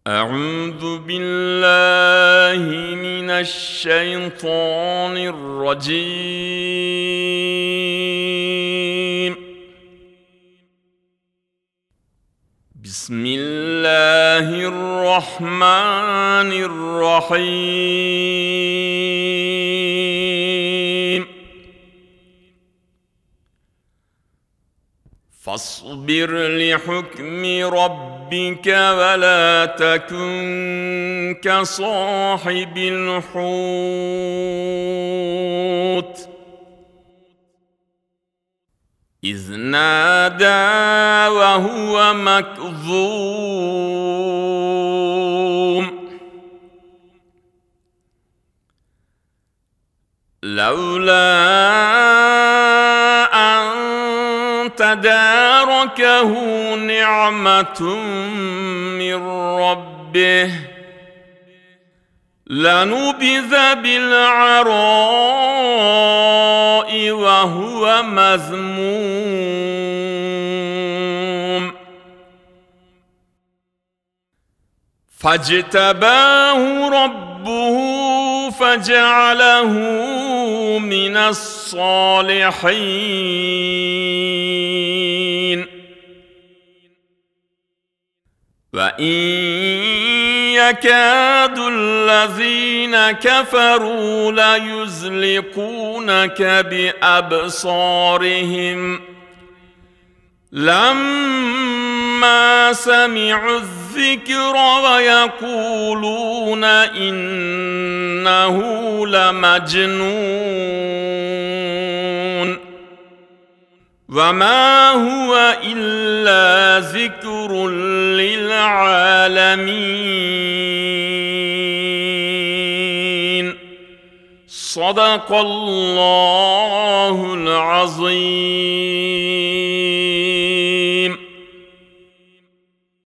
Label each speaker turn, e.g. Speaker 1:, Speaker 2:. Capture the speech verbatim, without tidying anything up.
Speaker 1: أعوذ بالله من الشيطان الرجيم. بسم الله الرحمن الرحيم. فاصبر لحكم ربك ولا تكن كصاحب الحوت إذ نادى وهو مكظوم لولا أن تداركه نعمة من ربه لنبذ بالعراء وهو مذموم فاجتباه ربه فجعله من الصالحين وإن يكاد الذين كفروا ليزلقونك بأبصارهم لما سمعوا الذكر ويقولون إنه لمجنون وما هو إلا ذكر للعالمين. صدق الله العظيم.